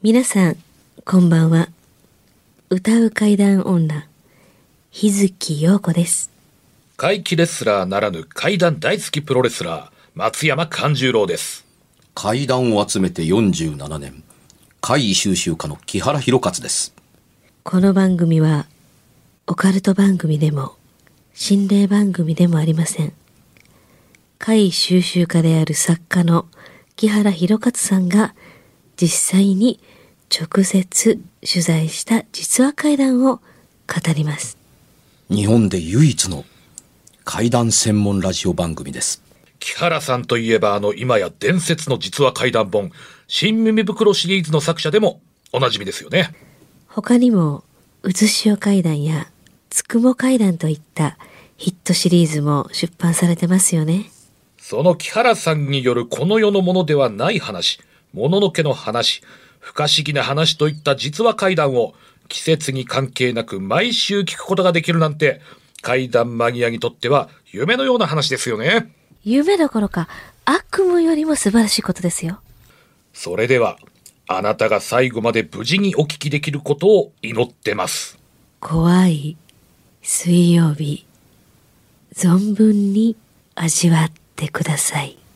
皆さんこんばんは。歌う怪談女日月陽子です。 怪奇レスラーならぬ怪談大好きプロレスラー松山勘十郎です。 怪談を集めて47年怪異収集家の木原博勝です。 この番組はオカルト番組でも心霊番組でもありません。怪異収集家である作家の木原博勝さんが実際に直接取材した実話怪談を語ります。 日本で唯一の怪談専門ラジオ番組です。 木原さんといえば今や伝説の実話怪談本新耳袋シリーズの作者でもおなじみですよね。 他にもうずしお怪談やつくも怪談といったヒットシリーズも出版されてますよね。 その木原さんによるこの世のものではない話、もののけの話、不可思議な話といった実話怪談を季節に関係なく毎週聞くことができるなんて怪談マニアにとっては夢のような話ですよね。 夢どころか悪夢よりも素晴らしいことですよ。 それではあなたが最後まで無事にお聞きできることを祈ってます。 怖い水曜日、存分に味わってください。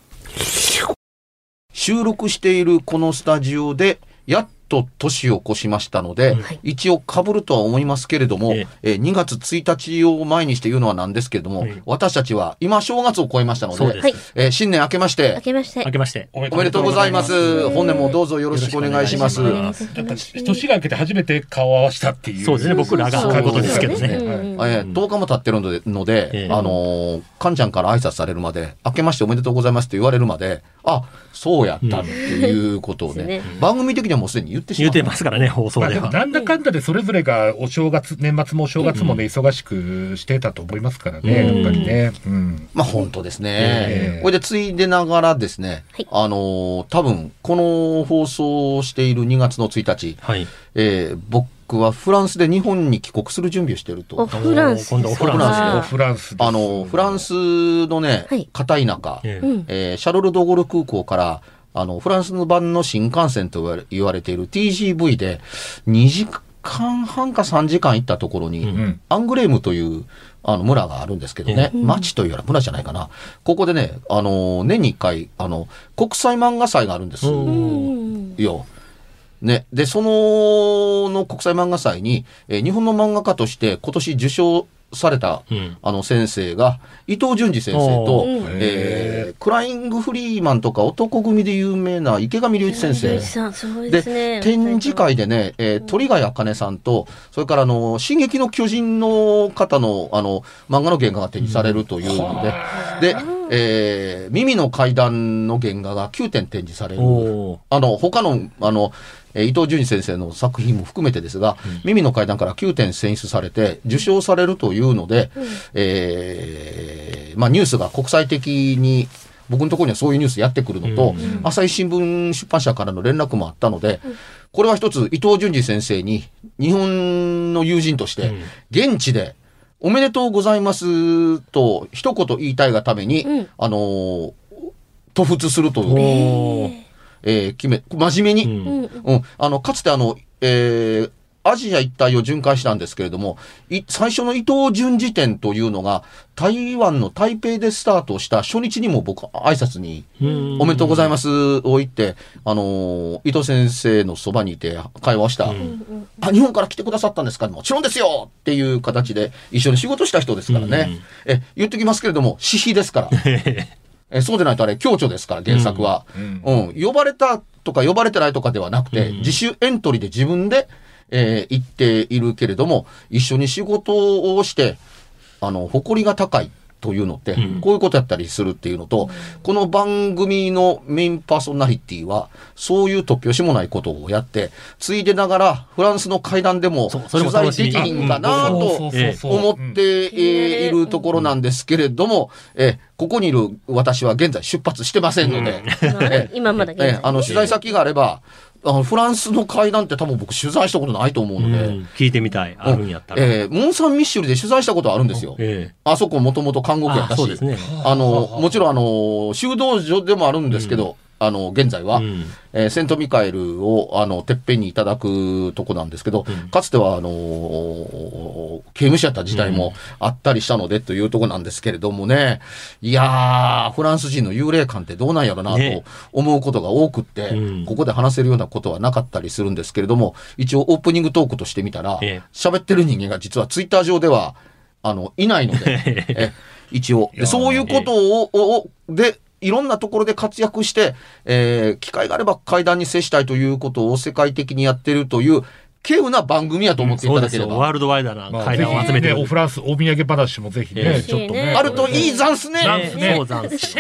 収録しているこのスタジオでやっと年を越しましたので、一応被るとは思いますけれども、2月1日を前にして言うのはなんですけれども、私たちは今正月を超えましたので、新年明けましておめでとうございます。本年もどうぞよろしくお願いします。 年が明けて初めて顔を合わせたっていう。 そうですね、僕らがそういうことですけどね。 10日も経ってるので、かんちゃんから挨拶されるまで、明けましておめでとうございますって言われるまで、あ、そうやったっていうことをね、番組的にはもうすでに言ってますからね、放送では。 でもなんだかんだでそれぞれがお正月、年末もお正月もね、忙しくしてたと思いますからね、やっぱりね。 まあ本当ですね。これでついでながらですね、多分この放送をしている2月の1日、僕はフランスで日本に帰国する準備をしていると。 フランスフランスのね、片田舎、シャルル・ド・ゴール空港からフランスの版の新幹線と言われている TGV で2時間半か3時間行ったところに、アングレームという村があるんですけどね、町というよりは村じゃないかな。ここでね、年に1回国際漫画祭があるんですよ。ね、でその国際漫画祭に、日本の漫画家として今年受賞された、先生が伊藤潤二先生と、クライングフリーマンとか男組で有名な池上隆一先生で、展示会でね、鳥谷茜さんとそれから進撃の巨人の方の漫画の原画が展示されるというので、耳の階段の原画が9点展示される。他の伊藤潤二先生の作品も含めてですが、耳の階段から9点選出されて受賞されるというので、ニュースが国際的に僕のところにはそういうニュースやってくるのと、朝日新聞出版社からの連絡もあったので、これは一つ伊藤潤二先生に日本の友人として現地でおめでとうございますと一言言いたいがために、吐出するという。真面目に、かつてアジア一帯を巡回したんですけれども、最初の伊藤潤二展というのが台湾の台北でスタートした初日にも僕挨拶におめでとうございますを言って、伊藤先生のそばにいて会話した。日本から来てくださったんですか？もちろんですよっていう形で一緒に仕事した人ですからね。言ってきますけれども、私費ですから。そうでないと共著ですから原作は、呼ばれたとか呼ばれてないとかではなくて、自主エントリーで自分で、行っているけれども一緒に仕事をして誇りが高いというのって、こういうことやったりするっていうのと、この番組のメインパーソナリティはそういう突拍子もないことをやって、ついでながらフランスの会談でも取材できひんかなと思っているところなんですけれども、ここにいる私は現在出発してませんので、 今まだ取材先があればフランスの会談って多分僕取材したことないと思うので、 聞いてみたい。あるんやったら、 モン・サン・ミッシェルで取材したことあるんですよ。あそこもともと監獄やったし、 そうですね、 もちろん修道所でもあるんですけど、 現在は、セントミカエルをてっぺんにいただくとこなんですけど、かつては刑務所やった時代もあったりしたのでというとこなんですけれどもね、いやーフランス人の幽霊感ってどうなんやろなと思うことが多くって、ここで話せるようなことはなかったりするんですけれども、一応オープニングトークとしてみたら喋ってる人間が実はツイッター上ではいないので一応でそういうことをでいろんなところで活躍して、機会があれば怪談に接したいということを世界的にやってるという稀有な番組やと思っていただければ、 ワールドワイドな怪談を集めてる、 フランスお土産話もぜひね、ちょっとねあるといいざんすね。 そうざんす。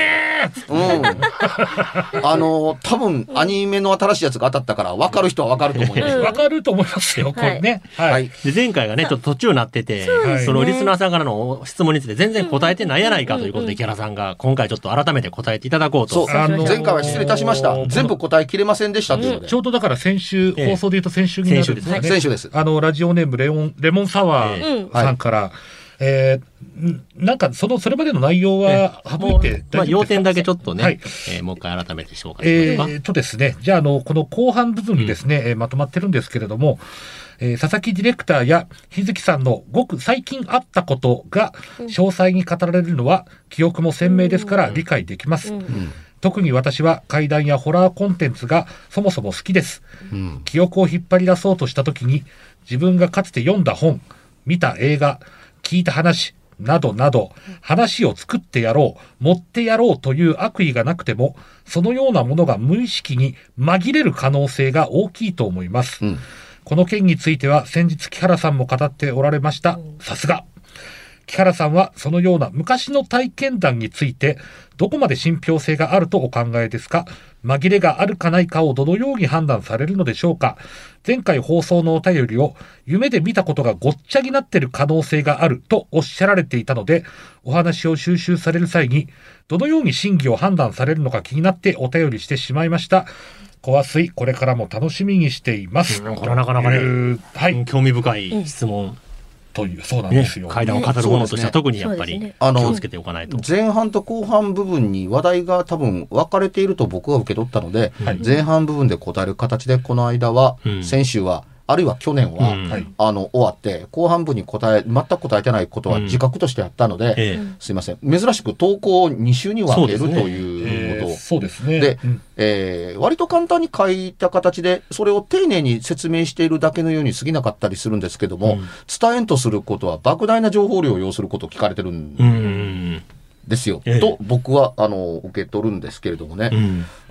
多分アニメの新しいやつが当たったから分かる人は分かると思います。 分かると思いますよ、これね。 はい。で前回がねちょっと途中になってて、そのリスナーさんからの質問について全然答えてないやないかということで、木原さんが今回ちょっと改めて答えていただこうと。 前回は失礼いたしました。全部答えきれませんでしたというので。 ちょうどだから先週放送で言うと先週になるんですね。 先週です。 ラジオネームレモンサワーさんから、なんかそれまでの内容は省いて大丈夫ですか？ 要点だけちょっとね、もう一回改めて紹介しますか。 ですね、じゃあこの後半部分にですね、まとまってるんですけれども、佐々木ディレクターや日月さんのごく最近あったことが詳細に語られるのは記憶も鮮明ですから理解できます。特に私は怪談やホラーコンテンツがそもそも好きです。記憶を引っ張り出そうとした時に自分がかつて読んだ本、見た映画、聞いた話などなど話を作ってやろう、持ってやろうという悪意がなくてもそのようなものが無意識に紛れる可能性が大きいと思います。この件については先日木原さんも語っておられました。さすが。木原さんはそのような昔の体験談についてどこまで信憑性があるとお考えですか？紛れがあるかないかをどのように判断されるのでしょうか？前回放送のお便りを夢で見たことがごっちゃになっている可能性があるとおっしゃられていたので、お話を収集される際にどのように真偽を判断されるのか気になってお便りしてしまいました。小水これからも楽しみにしています。 これなかなかね、興味深い質問。 というそうなんですよ。 怪談を語るものとしては特にやっぱり気をつけておかないと。 前半と後半部分に話題が多分分かれていると僕は受け取ったので、前半部分で答える形でこの間は、先週はあるいは去年は、終わって後半部に全く答えてないことは自覚としてあったので、すいません、珍しく投稿を2週に分けるということそうですね。 で、割と簡単に書いた形でそれを丁寧に説明しているだけのように過ぎなかったりするんですけども、伝えんとすることは莫大な情報量を要することを聞かれてるんですよ、と僕は受け取るんですけれどもね、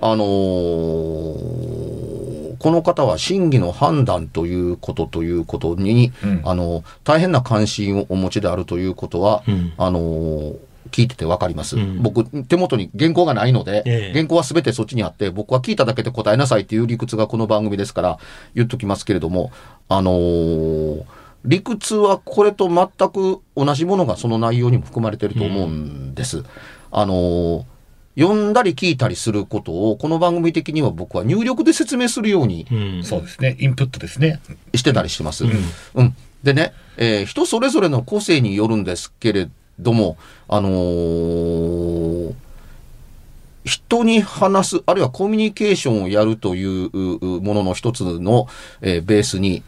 この方は真偽の判断ということに、大変な関心をお持ちであるということは、聞いててわかります。僕手元に原稿がないので、原稿は全てそっちにあって、僕は聞いただけで答えなさいっていう理屈がこの番組ですから言っときますけれども、理屈はこれと全く同じものがその内容にも含まれていると思うんです。読んだり聞いたりすることをこの番組的には僕は入力で説明するように、 そうですね、インプットですね、 してたりしてます。でね、人それぞれの個性によるんですけれども、人に話すあるいはコミュニケーションをやるというものの一つの、ベースに、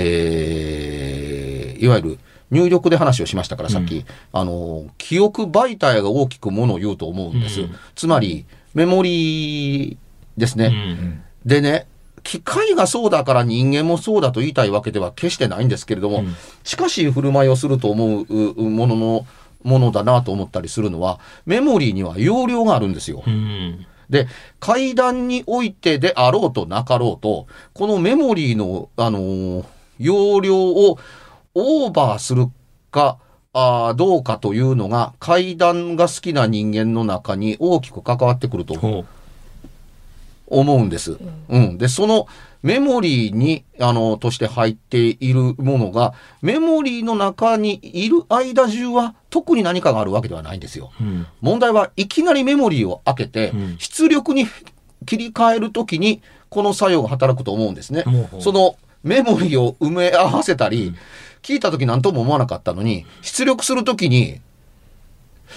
いわゆる入力で話をしましたからさっき、記憶媒体が大きくものを言うと思うんです。つまりメモリーですね。でね、機械がそうだから人間もそうだと言いたいわけでは決してないんですけれども、近しい振る舞いをすると思うものだなと思ったりするのは、メモリーには容量があるんですよ。で、怪談においてであろうとなかろうと、このメモリーの、容量をオーバーするかどうかというのが怪談が好きな人間の中に大きく関わってくると思うんです。で、そのメモリーにとして入っているものがメモリーの中にいる間中は特に何かがあるわけではないんですよ。問題はいきなりメモリーを開けて出力に切り替えるときにこの作用が働くと思うんですね。そのメモリーを埋め合わせたり、聞いたとき何とも思わなかったのに出力するときに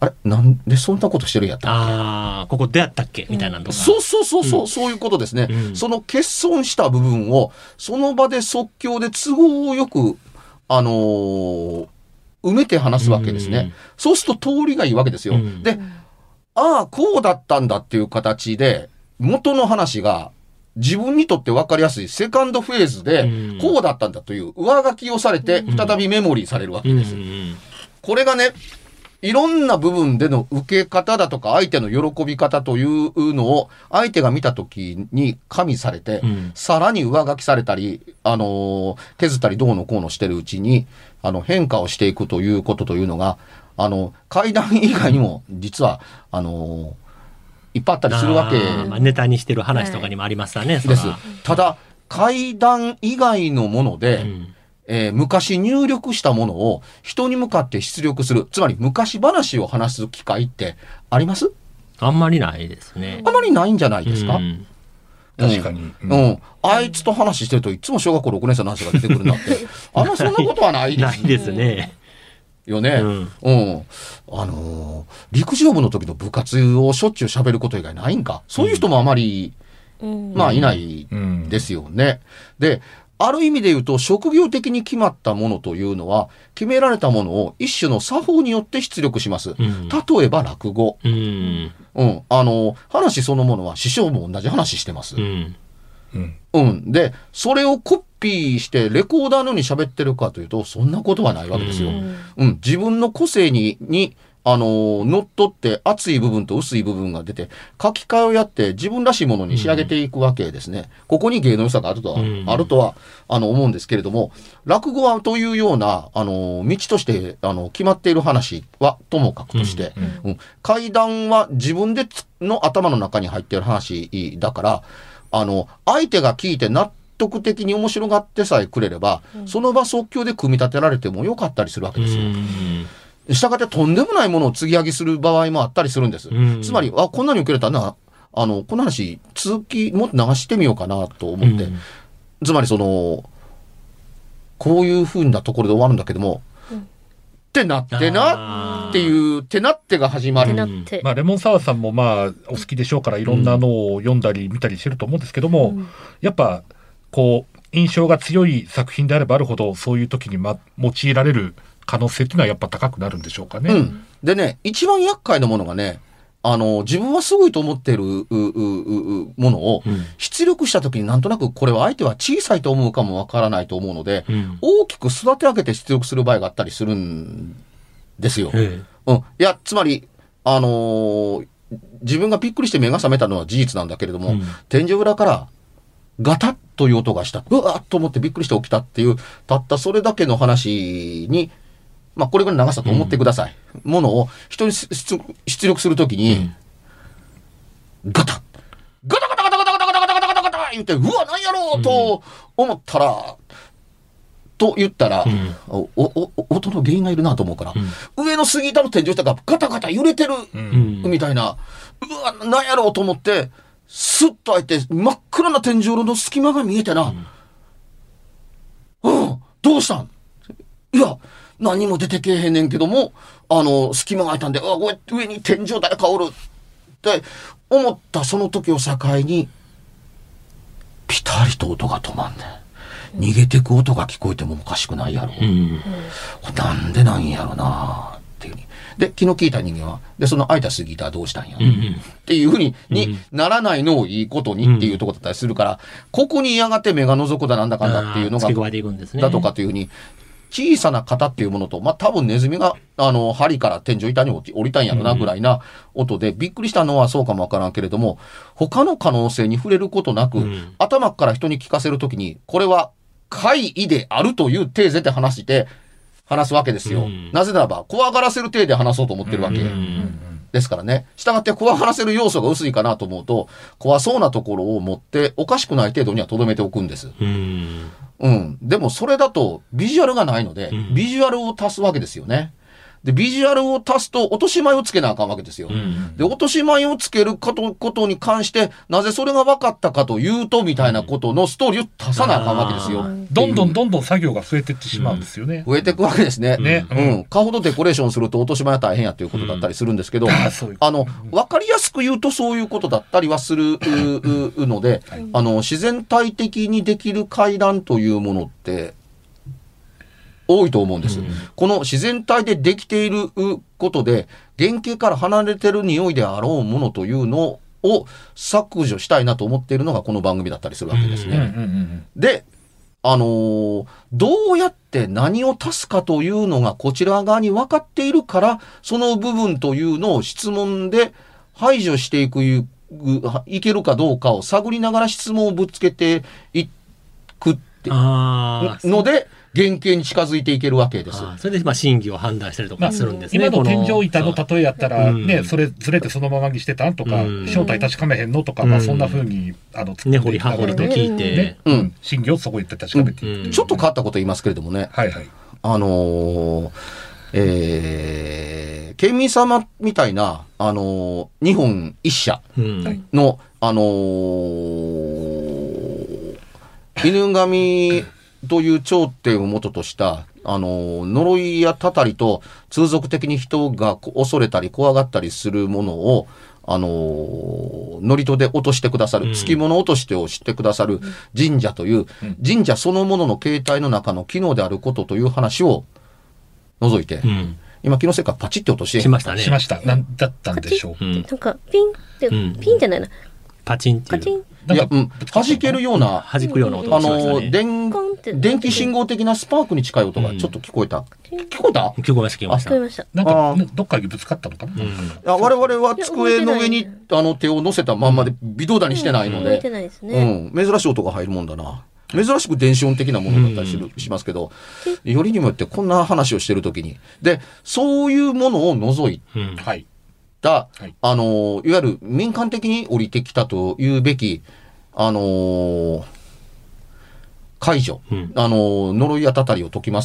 あれなんでそんなことしてるんやったっけ、 ああ、ここどうやったっけみたいなのとか。 そう、そういうことですね。その欠損した部分を、その場で即興で都合よく、埋めて話すわけですね。そうすると通りがいいわけですよ。で、ああ、こうだったんだっていう形で、元の話が、自分にとって分かりやすいセカンドフェーズで、こうだったんだという上書きをされて、再びメモリーされるわけです。これがね、いろんな部分での受け方だとか、相手の喜び方というのを、相手が見たときに加味されて、さらに上書きされたり、削ったりどうのこうのしてるうちに、変化をしていくということというのが、怪談以外にも、実は、いっぱいあったりするわけ。 ネタにしてる話とかにもありますわね。 です。ただ、怪談以外のもので、昔入力したものを人に向かって出力する。つまり昔話を話す機会ってあります？ あんまりないですね。 あまりないんじゃないですか？ 確かに。 あいつと話してるといつも小学校6年生の話が出てくるなって。あんまそんなことはないです。 ないですね。 よね。陸上部の時の部活をしょっちゅう喋ること以外ないんか。そういう人もあまり、まあいないですよね。で、ある意味で言うと、職業的に決まったものというのは、決められたものを一種の作法によって出力します。例えば落語。話そのものは師匠も同じ話してます。で、それをコピーしてレコーダーのように喋ってるかというと、そんなことはないわけですよ。自分の個性に乗っ取って厚い部分と薄い部分が出て、書き換えをやって自分らしいものに仕上げていくわけですね。ここに芸の良さがあるとは、思うんですけれども、落語はというような、道として、決まっている話はともかくとして、怪談は自分の頭の中に入っている話だから、相手が聞いて納得的に面白がってさえくれれば、その場即興で組み立てられてもよかったりするわけですよ。したがってとんでもないものを継ぎ上げする場合もあったりするんです。つまり、こんなに受けれたな、この話、続きもっと流してみようかなと思って、つまりこういう風なところで終わるんだけども、ってなってなっていう、てなってが始まる。 まあ、レモンサワーさんもお好きでしょうから、いろんなのを読んだり見たりしてると思うんですけども、やっぱ、印象が強い作品であればあるほど、そういう時に用いられる可能性っていうのはやっぱ高くなるんでしょうかね。 でね、一番厄介なものがね、自分はすごいと思っているものを出力した時になんとなくこれは相手は小さいと思うかもわからないと思うので、大きく育て上げて出力する場合があったりするんですよ。いや、つまり、自分がびっくりして目が覚めたのは事実なんだけれども、天井裏からガタッという音がした。うわーっと思ってびっくりして起きたっていう、たったそれだけの話に、これぐらいの長さと思ってください。ものを人に出力するときに、ガタッガタガタガタガタガタガタガタガタガタガタ言って、うわ、なんやろうと思ったら、と言ったら、音の原因がいるなと思うから、上の杉板の天井下がガタガタ揺れてる、みたいな、うわ、なんやろうと思って、スッと開いて真っ暗な天井の隙間が見えてな、どうしたん？いや、何も出てけえへんねんけども、隙間が開いたんで、上に天井誰かおるって思ったその時を境に、ピタリと音が止まんねん。逃げてく音が聞こえてもおかしくないやろ。なんでなんやろなっていうふうに。で、気の利いた人間は、で、その空いた過ぎたらどうしたんや、っていうふうにならないのをいいことにっていうところだったりするから、ここにやがて目が覗くだなんだかんだっていうのが、だとかというふうに、小さな型っていうものと、多分ネズミが、針から天井板に降りたんやろなぐらいな音で、びっくりしたのはそうかもわからんけれども、他の可能性に触れることなく、頭から人に聞かせるときに、これは怪異であるというテーゼで話すわけですよ。なぜならば、怖がらせる体で話そうと思ってるわけ。ですからね。したがって怖がらせる要素が薄いかなと思うと、怖そうなところを持っておかしくない程度には留めておくんです。でもそれだとビジュアルがないので、ビジュアルを足すわけですよね。 で、ビジュアルを足すと落とし前をつけなあかんわけですよ。で、落とし前をつけることに関して、なぜそれが分かったかというと、みたいなことのストーリーを足さなあかんわけですよ。 どんどん作業が増えていってしまうんですよね。 増えていくわけですね。かほどデコレーションすると落とし前は大変やということだったりするんですけど、分かりやすく言うとそういうことだったりはするので、自然体的にできる階段というものって、多いと思うんです、この自然体でできていることで原型から離れてる匂いであろうものというのを削除したいなと思っているのがこの番組だったりするわけですね。で、どうやって何を足すかというのがこちら側に分かっているから、その部分というのを質問で排除していけるかどうかを探りながら質問をぶつけていくってので原型に近づいていけるわけです。 それで真偽を判断したりとかするんですね。 今の天井板の例えやったら、ね、それずれてそのままにしてたんとか、正体確かめへんのとか、そんな風に根掘り葉掘りと聞いて、 真偽をそこに確かめていく。 ちょっと変わったこと言いますけれどもね。県民様みたいな、日本一社の、犬神という頂点を元とした、呪いやたたりと通俗的に人が恐れたり怖がったりするものを、祝詞で落としてくださる、付物落としてをしてくださる神社という、神社そのものの形態の中の機能であることという話を除いて、今気のせいかパチって落としてしましたね。 しました。何だったんでしょう。 なんかピンって、ピンじゃないな。 パチンっていう。 いや、弾けるような、 弾くような音がしましたね。 電気信号的なスパークに近い音がちょっと聞こえた。聞こえた？ 聞こえました。 なんか、どっかにぶつかったのかな？ 我々は机の上に手を乗せたまんまで微動だにしてないので、珍しい音が入るもんだな。珍しく電子音的なものだったりしますけど、よりにもよってこんな話をしてるときに。で、そういうものを除いた、いわゆる民間的に降りてきたというべき、解除、呪いやたたりを解きます。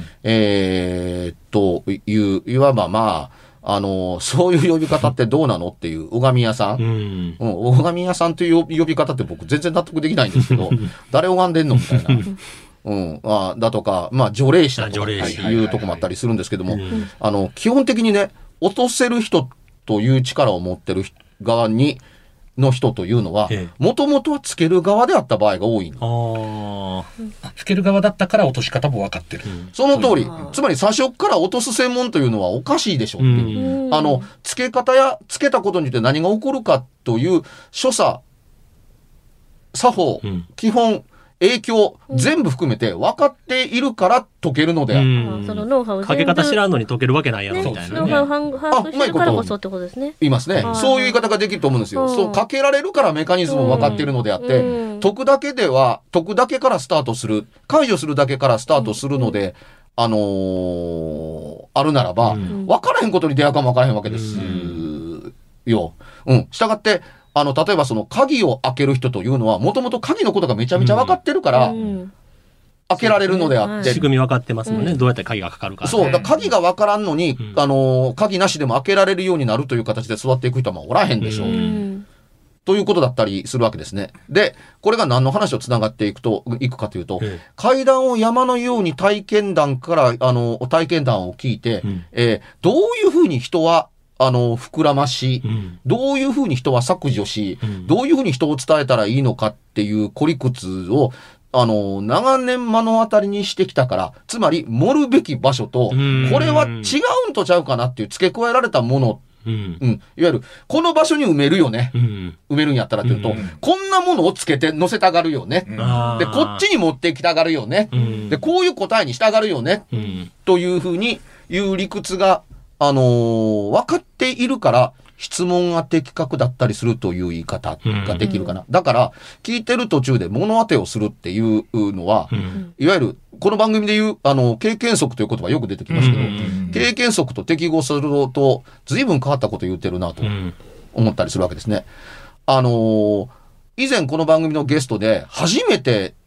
いわばそういう呼び方ってどうなのっていう、拝み屋さん。拝み屋さんという呼び方って僕全然納得できないんですけど、誰拝んでんのみたいな。だとか、除霊師だとかいうとこもあったりするんですけども、基本的にね、落とせる人という力を持ってる側の人というのは、もともとはつける側であった場合が多いの。 つける側だったから落とし方も分かってる。 その通り。つまり最初から落とす専門というのはおかしいでしょっていう。つけ方やつけたことによって何が起こるかという所作、作法、基本、影響、全部含めて分かっているから解けるのである。 そのノウハウをかけ方知らんのに解けるわけないやろみたいな。 ノウハウ把握してるからこそってことですね。 言いますね。そういう言い方ができると思うんですよ。そう、かけられるからメカニズムを分かっているのであって、解くだけからスタートする、解除するだけからスタートするので、あるならば、分からへんことに出会うかも分からへんわけですよ。したがって、例えばその鍵を開ける人というのは、もともと鍵のことがめちゃめちゃ分かってるから、開けられるのであって。 仕組み分かってますもんね。どうやって鍵がかかるか。 そう。鍵が分からんのに、鍵なしでも開けられるようになるという形で育っていく人はおらへんでしょう。ということだったりするわけですね。で、これが何の話をつながっていくかというと、階段を山のように体験談を聞いて、どういうふうに人は膨らまし、どういうふうに人は削除し、どういうふうに人を伝えたらいいのかっていう孤理屈を、長年目の当たりにしてきたから、つまり盛るべき場所と、これは違うんとちゃうかなっていう付け加えられたもの、いわゆる、この場所に埋めるよね。埋めるんやったらというと、こんなものをつけて乗せたがるよね。で、こっちに持ってきたがるよね。で、こういう答えにしたがるよね。というふうに言う理屈が、分かっているから、質問が的確だったりするという言い方ができるかな。だから、聞いてる途中で物当てをするっていうのは、いわゆる、この番組で言う、経験則という言葉よく出てきますけど、経験則と適合すると、随分変わったこと言ってるなと思ったりするわけですね。以前この番組のゲストで、初めて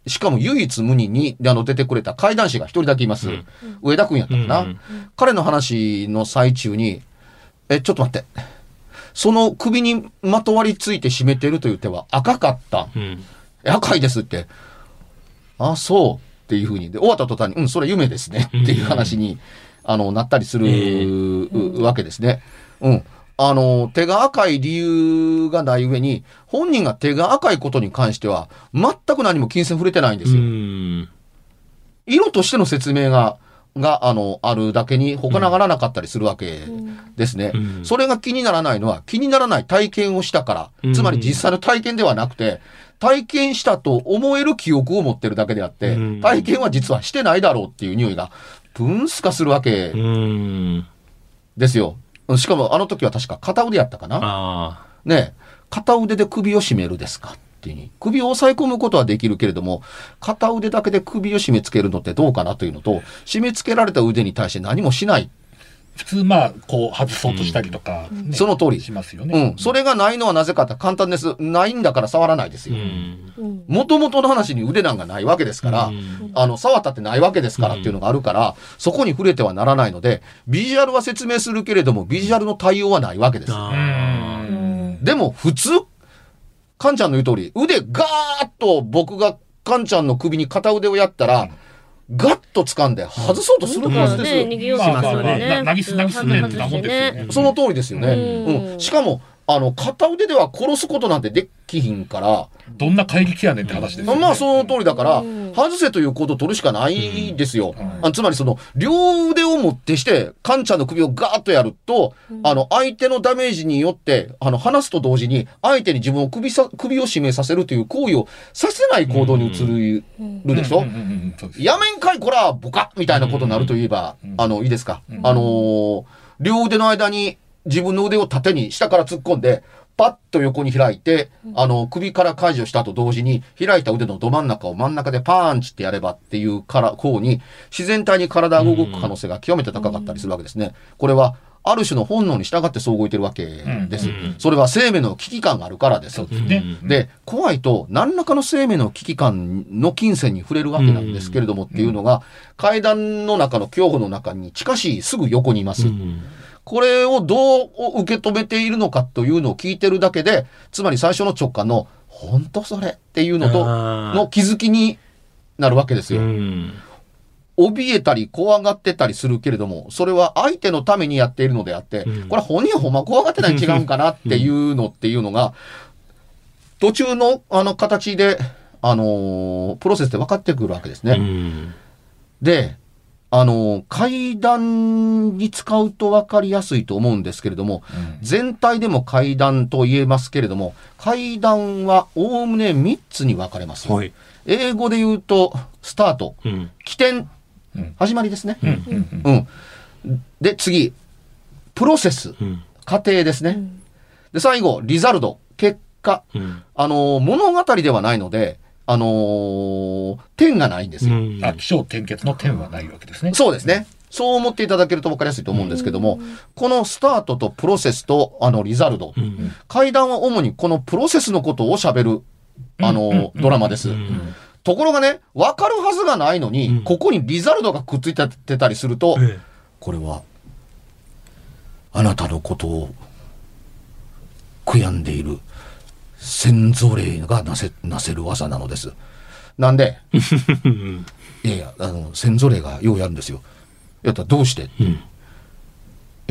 しかも唯一無二に出てくれた怪談師が一人だけいます。上田くんやったかな。彼の話の最中に、ちょっと待って。その首にまとわりついて締めてるという手は赤かった。赤いですって。あ、そうっていうふうに。で、終わった途端に、それ夢ですねっていう話に、なったりするわけですね。手が赤い理由がない上に、本人が手が赤いことに関しては、全く何も金銭触れてないんですよ。色としての説明があるだけに他ながらなかったりするわけですね。それが気にならないのは、気にならない体験をしたから、つまり実際の体験ではなくて、体験したと思える記憶を持ってるだけであって、体験は実はしてないだろうっていう匂いが、プンスカするわけですよ。しかもあの時は確か片腕やったかな。ね、片腕で首を絞めるですかっていうに。首を押さえ込むことはできるけれども、片腕だけで首を締め付けるのってどうかなというのと、締め付けられた腕に対して何もしない。 普通こう外そうとしたりとか、 その通りしますよね。 それがないのはなぜかって簡単です。ないんだから触らないですよ。もともとの話に腕なんかないわけですから、触ったってないわけですからっていうのがあるから、そこに触れてはならないので、ビジュアルは説明するけれども、ビジュアルの対応はないわけです。でも普通、カンちゃんの言う通り、腕ガーッと僕がカンちゃんの首に片腕をやったら、ガッと掴んで外そうとするはずですよ。 逃げようとしますよね。 なぎすねってなもんですよね。 その通りですよね。しかも、片腕では殺すことなんてできひんから。 どんな怪力やねんって話ですよね。 その通りだから、外せという行動を取るしかないですよ。つまり両腕をもってして、カンちゃんの首をガーッとやると、相手のダメージによって、離すと同時に、相手に自分を首を絞めさせるという行為をさせない行動に移るでしょ。やめんかいこら、ボカッみたいなことになると言えば、いいですか。両腕の間に自分の腕を縦に下から突っ込んで、パッと横に開いて、首から解除したと同時に、開いた腕のど真ん中を真ん中でパーンチってやればっていう方に、自然体に体が動く可能性が極めて高かったりするわけですね。これは、ある種の本能に従ってそう動いてるわけです。それは生命の危機感があるからです。で、怖いと、何らかの生命の危機感の金銭に触れるわけなんですけれどもっていうのが、階段の中の恐怖の中に近しいすぐ横にいます。これをどう受け止めているのかというのを聞いてるだけで、つまり最初の直感の、本当それっていうのと、の気づきになるわけですよ。怯えたり怖がってたりするけれども、それは相手のためにやっているのであって、これ本人はほんま怖がってないに違うんかなっていうのが、途中の形で、プロセスで分かってくるわけですね。で、階段に使うと分かりやすいと思うんですけれども、全体でも階段と言えますけれども、階段はおおむね3つに分かれます。英語で言うと、スタート、起点、始まりですね。で、次、プロセス、過程ですね。で、最後、リザルト、結果。物語ではないので、点がないんですよ。 起承転結の点はないわけですね。 そうですね。そう思っていただけると分かりやすいと思うんですけども、このスタートとプロセスとリザルト。階段は主にこのプロセスのことを喋る、ドラマです。ところがね、分かるはずがないのに、ここにリザルトがくっついてたりすると、これは、あなたのことを悔やんでいる先祖霊がなせる技なのです。なんでいやいや、先祖霊がようやるんですよ。やったらどうしてって、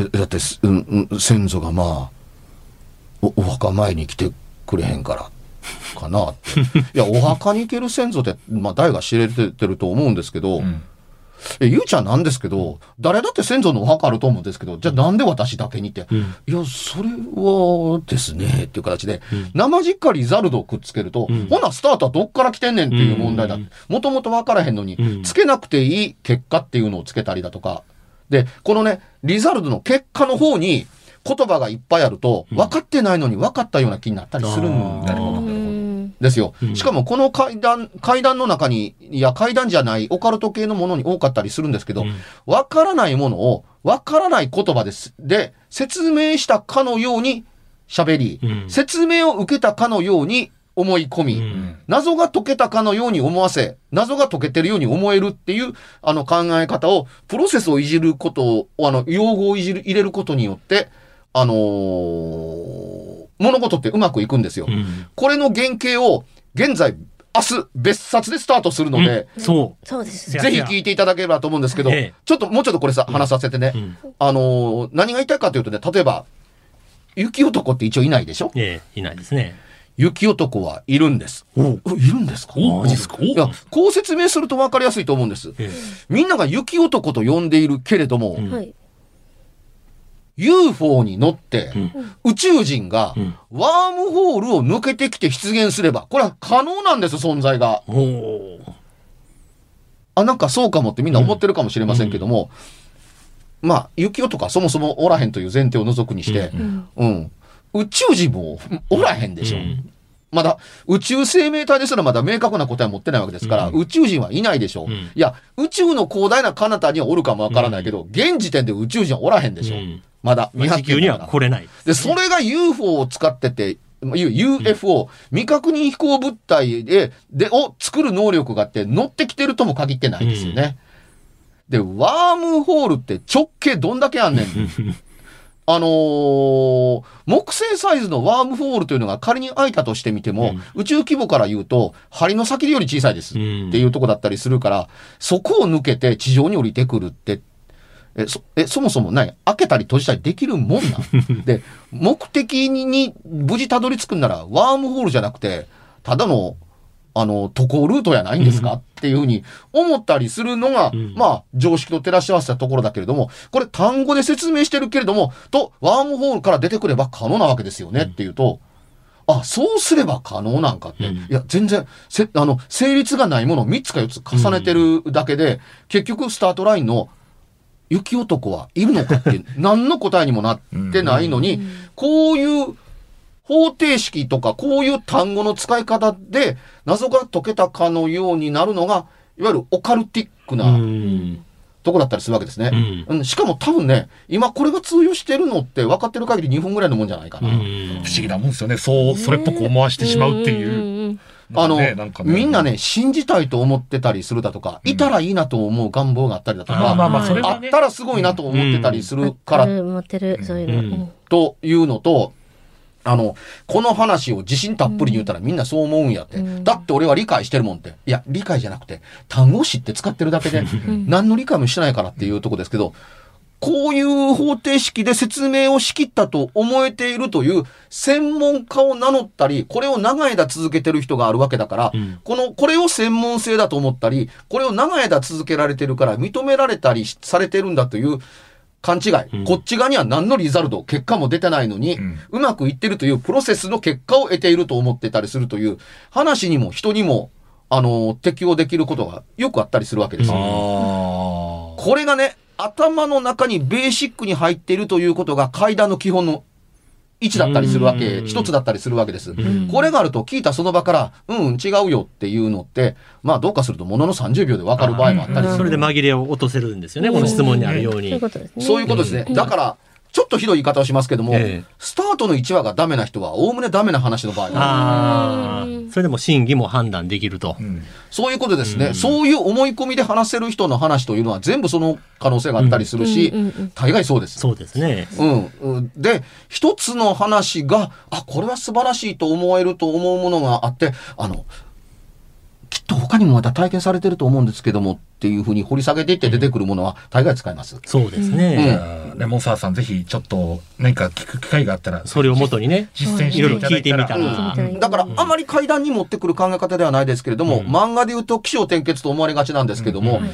だって、先祖がお墓前に来てくれへんからかなって。いや、お墓に行ける先祖って、誰が知れてると思うんですけど、ゆうちゃんなんですけど、誰だって先祖のお墓あると思うんですけど、じゃあなんで私だけにって、いや、それはですね、っていう形で、生実家リザルトをくっつけると、ほな、スタートはどっから来てんねんっていう問題だ。もともと分からへんのに、つけなくていい結果っていうのをつけたりだとか。で、このね、リザルトの結果の方に言葉がいっぱいあると、分かってないのに分かったような気になったりするんだろう。ですよ。しかもこの階段の中に、いや階段じゃないオカルト系のものに多かったりするんですけど、わからないものをわからない言葉で説明したかのように喋り、説明を受けたかのように思い込み、謎が解けたかのように思わせ、謎が解けてるように思えるっていう、考え方を、プロセスをいじることを、用語を入れることによって、物事ってうまくいくんですよ。これの原型を、現在、明日、別冊でスタートするので、 そうです。 ぜひ聞いていただければと思うんですけど、もうちょっとこれ話させてね、何が言いたいかというとね、例えば、雪男って一応いないでしょ？ いないですね。 雪男はいるんです。いるんですか？ マジですか？ いや、こう説明すると分かりやすいと思うんです。みんなが雪男と呼んでいるけれども、UFO に乗って、宇宙人がワームホールを抜けてきて出現すれば、これは可能なんです、存在が。なんかそうかもってみんな思ってるかもしれませんけども、まあ、雪男はそもそもおらへんという前提を除くにして、宇宙人もおらへんでしょ。まだ宇宙生命体ですらまだ明確な答えを持ってないわけですから、宇宙人はいないでしょ。いや、宇宙の広大な彼方にはおるかもわからないけど、現時点で宇宙人はおらへんでしょ。まだ地球には来れない。 で、それが UFO を使ってて、UFO、未確認飛行物体を作る能力があって乗ってきてるとも限ってないですよね。で、ワームホールって直径どんだけあんねん。木星サイズのワームホールというのが仮に開いたとしてみても、宇宙規模から言うと、針の先より小さいです。っていうとこだったりするから、そこを抜けて地上に降りてくるって、そもそも開けたり閉じたりできるもんなんで、目的に無事たどり着くんなら、ワームホールじゃなくて、ただの、渡航ルートやないんですかっていうふうに思ったりするのが、まあ、常識と照らし合わせたところだけれども、これ単語で説明してるけれども、ワームホールから出てくれば可能なわけですよねっていうと、そうすれば可能なんかって、いや、全然、成立がないものを3つか4つ重ねてるだけで、結局スタートラインの雪男はいるのかって何の答えにもなってないのに、こういう方程式とかこういう単語の使い方で謎が解けたかのようになるのが、いわゆるオカルティックなとこだったりするわけですね。しかも多分ね、今これが通用してるのって分かってる限り2分ぐらいのもんじゃないかな。不思議なもんですよね。それっぽく思わしてしまうっていう。 みんなね、信じたいと思ってたりするだとか、いたらいいなと思う願望があったりだとか、あったらすごいなと思ってたりするから、 持ってる、そういうの。 というのと、この話を自信たっぷりに言ったらみんなそう思うんやって。だって俺は理解してるもんって。いや、理解じゃなくて、単語を知って使ってるだけで、何の理解もしてないからっていうとこですけど、こういう方程式で説明をしきったと思えているという専門家を名乗ったり、これを長い間続けてる人があるわけだから、これを専門性だと思ったり、これを長い間続けられてるから認められたりされてるんだという勘違い。こっち側には何のリザルト、結果も出てないのに、うまくいってるというプロセスの結果を得ていると思ってたりするという話にも人にも、適用できることがよくあったりするわけですよ。これがね、頭の中にベーシックに入っているということが階段の基本の位置だったりするわけ、一つだったりするわけです。これがあると聞いたその場から、違うよっていうのって、まあどうかするとものの30秒で分かる場合もあったりする。 それで紛れを落とせるんですよね、この質問にあるように。 そういうことですね。だから、ちょっとひどい言い方をしますけども、スタートの1話がダメな人は、おおむねダメな話の場合は。 それでも真偽も判断できると。 そういうことですね。そういう思い込みで話せる人の話というのは全部その可能性があったりするし、大概そうです。 そうですね。 で、一つの話が、これは素晴らしいと思えると思うものがあって、きっと他にもまた体験されてると思うんですけどもっていうふうに掘り下げていって出てくるものは大概使います。 そうですね。 レモンサワーさんぜひちょっと何か聞く機会があったらそれを元にね実践していただいたら、 だからあまり階段に持ってくる考え方ではないですけれども、漫画で言うと起承転結と思われがちなんですけども、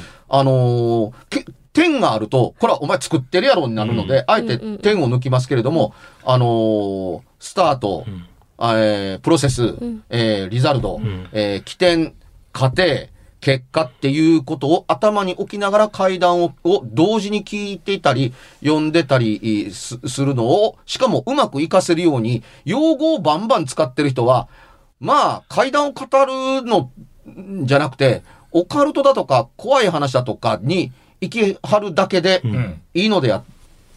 点があるとこれはお前作ってるやろになるので、あえて点を抜きますけれども、スタート、プロセス、リザルト、起点、過程、結果っていうことを頭に置きながら階段を同時に聞いていたり、読んでたりするのを、しかもうまく活かせるように、用語をバンバン使ってる人は、まあ、階段を語るのじゃなくて、オカルトだとか怖い話だとかに行き張るだけでいいのでや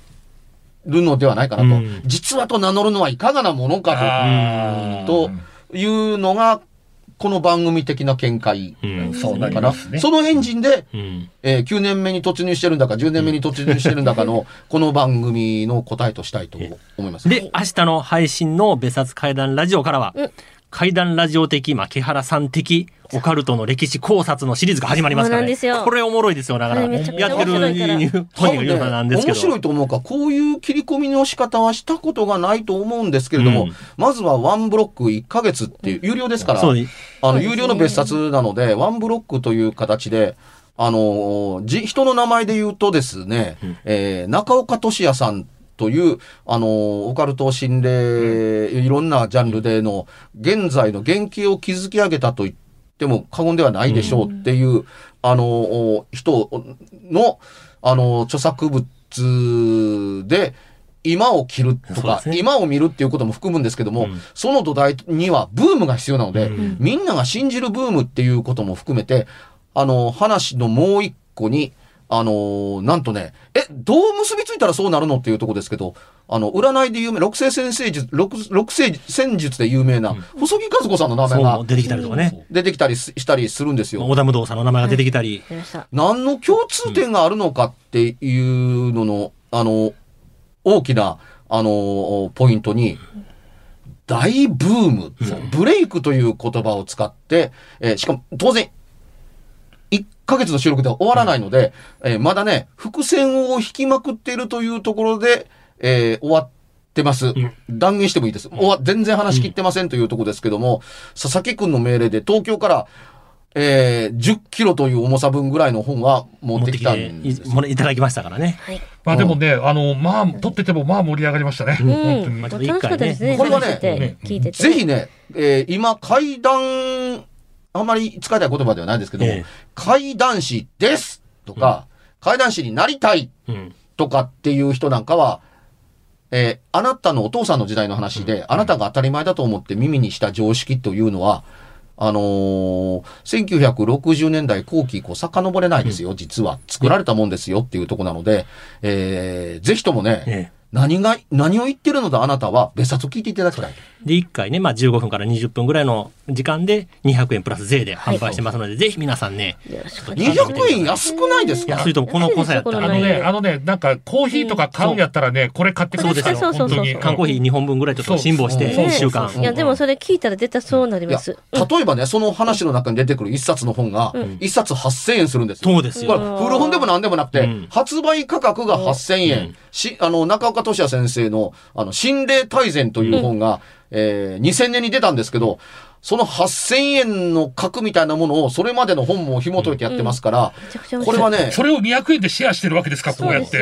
るのではないかなと。実はと名乗るのはいかがなものかというのが、この番組的な見解そうなりますね。 そのエンジンで、9年目に突入してるんだか、10年目に突入してるんだかの、この番組の答えとしたいと思います。 で、明日の配信の別冊怪談ラジオからは、怪談ラジオ的、木原さん的、オカルトの歴史考察のシリーズが始まりますからね。これおもろいですよ、だから。やってる本人がなんですけど。 面白いと思うか、こういう切り込みの仕方はしたことがないと思うんですけれども、まずはワンブロック1ヶ月っていう、有料ですから、有料の別冊なので、ワンブロックという形で、人の名前で言うとですね、中岡俊也さんという、オカルト心霊、いろんなジャンルでの、現在の原型を築き上げたと言っても過言ではないでしょうっていう、人の、著作物で、今を切るとか、今を見るっていうことも含むんですけども、その土台にはブームが必要なので、みんなが信じるブームっていうことも含めて、話のもう一個に、なんとね、どう結びついたらそうなるのっていうところですけど、占いで有名、六星占術で有名な、細木和子さんの名前が出てきたりとかね。 出てきたりしたりするんですよ。 小田無道さんの名前が出てきたり。 何の共通点があるのかっていうのの、大きな、ポイントに、大ブーム、ブレイクという言葉を使って、しかも当然、1ヶ月の収録では終わらないので、まだね、伏線を引きまくっているというところで、終わってます。断言してもいいです。全然話し切ってませんというところですけども、佐々木くんの命令で東京から、10キロという重さ分ぐらいの本は持ってきたんです。 いただきましたからね。 まあでもね、撮ってても盛り上がりましたね。 本当に。楽しかったですね。 これはね、ぜひね、今、怪談、あんまり使いたい言葉ではないですけども、怪談師ですとか、怪談師になりたいとかっていう人なんかは、あなたのお父さんの時代の話で、あなたが当たり前だと思って耳にした常識というのは、1960年代後期以降遡れないですよ、実は。作られたもんですよっていうところなので、ぜひともね、何を言ってるのだあなたは別冊を聞いていただきたい。 で、1回ね、15分から20分ぐらいの時間で200円プラス税で販売してますので、ぜひ皆さんね。 200円安くないですか？ 安いともこの濃さやったらね。 なんかコーヒーとか買うんやったらね、これ買ってください。 そうですよ。本当に。缶コーヒー2本分ぐらいちょっと辛抱して、1週間。 いや、でもそれ聞いたら絶対そうなります。 例えばね、その話の中に出てくる一冊の本が、一冊8000円するんですよ。 そうですよ。 これ、古本でも何でもなくて、発売価格が8000円。中岡俊也先生の、心霊大全という本が、2000年に出たんですけど、その8000円の額みたいなものを、それまでの本も紐解いてやってますから、これはね。 それを200円でシェアしてるわけですか、こうやって。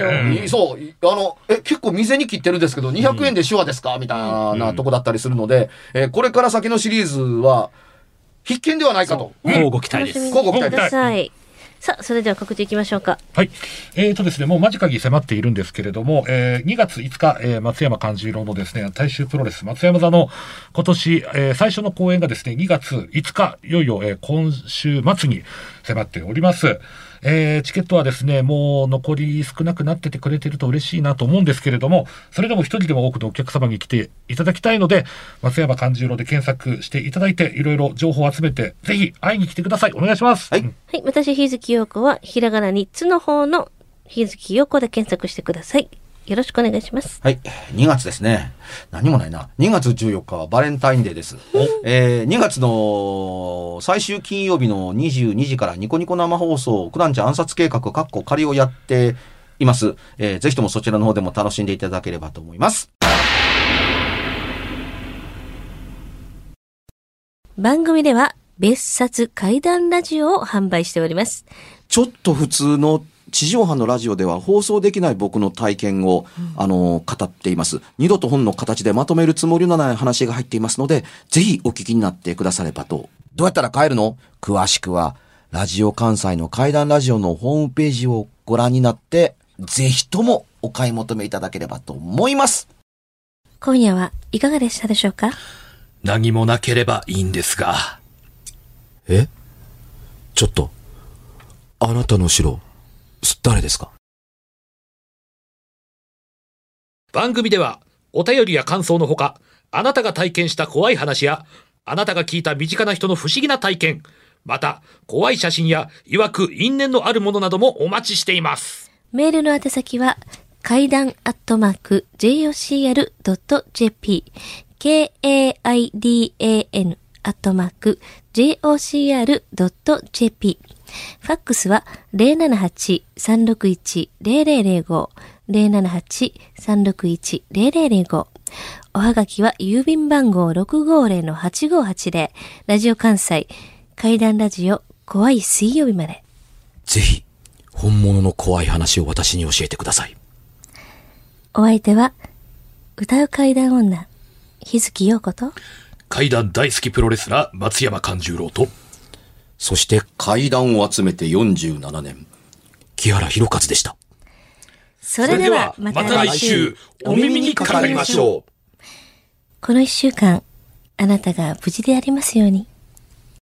そう。結構店に切ってるんですけど、200円で手話ですかみたいなとこだったりするので、これから先のシリーズは、必見ではないかと。 交互期待です。 交互期待です。 さあ、それでは告知いきましょうか。 はい。ですね、もう間近に迫っているんですけれども、2月5日、松山勘十郎のですね、大衆プロレス松山座の今年、最初の公演がですね、2月5日、いよいよ、今週末に迫っております。チケットはですね、もう残り少なくなっててくれてると嬉しいなと思うんですけれども、それでも一人でも多くのお客様に来ていただきたいので、松山勘十郎で検索していただいて、いろいろ情報を集めて、ぜひ会いに来てください。お願いします。 はい。 はい。私、日月陽子は、ひらがな3つの方の日月陽子で検索してください。よろしくお願いします。 はい。2月ですね。何もないな。2月14日はバレンタインデーです。2月の最終金曜日の22時からニコニコ生放送、九段茶暗殺計画仮をやっています。ぜひともそちらの方でも楽しんでいただければと思います。 番組では別冊怪談ラジオを販売しております。 ちょっと普通の地上波のラジオでは放送できない僕の体験を、語っています。二度と本の形でまとめるつもりのない話が入っていますので、ぜひお聞きになってくださればと。どうやったら買えるの？詳しくは、ラジオ関西の怪談ラジオのホームページをご覧になって、ぜひともお買い求めいただければと思います。 今夜はいかがでしたでしょうか？ 何もなければいいんですが。 ちょっと、あなたの城、誰ですか？ 番組ではお便りや感想のほか、あなたが体験した怖い話やあなたが聞いた身近な人の不思議な体験、また怖い写真や曰く因縁のあるものなどもお待ちしています。 メールの宛先は怪談@jocr.jp KAIDAN@jocr.jp ファックスは 078-361-0005 078-361-0005 おはがきは郵便番号 650-8580 ラジオ関西怪談ラジオ怖い水曜日まで。 ぜひ本物の怖い話を私に教えてください。 お相手は歌う怪談女日月陽子と怪談大好きプロレスラー松山勘十郎と、 そして怪談を集めて47年木原博一でした。 それではまた来週お耳にかかりましょう。 この1週間あなたが無事でありますように。